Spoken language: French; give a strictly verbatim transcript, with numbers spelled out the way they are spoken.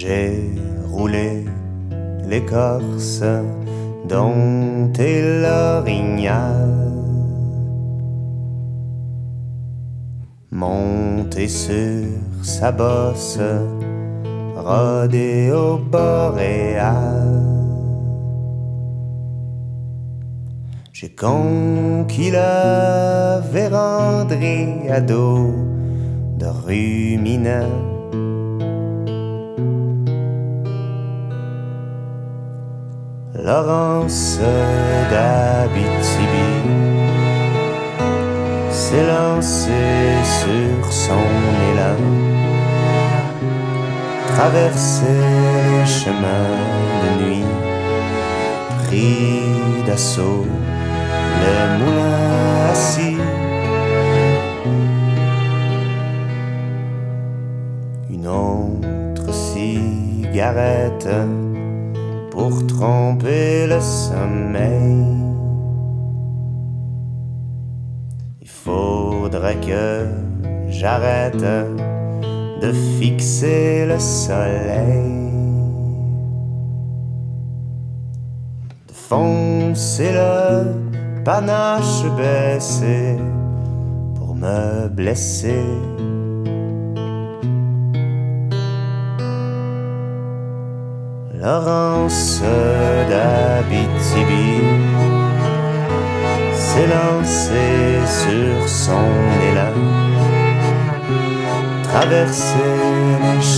J'ai roulé l'écorce dont est l'orignal, monté sur sa bosse, rodéo boréal. J'ai conquis la vérandrie à dos de ruminants. Laurence d'Abitibi s'est lancée sur son élan, traversait les chemins de nuit, pris d'assaut le moulin assis. Une autre cigarette pour tromper le sommeil. Il faudrait que j'arrête de fixer le soleil, de foncer le panache baissé pour me blesser. Laurence d'Abitibi s'est lancée sur son élan, traversait les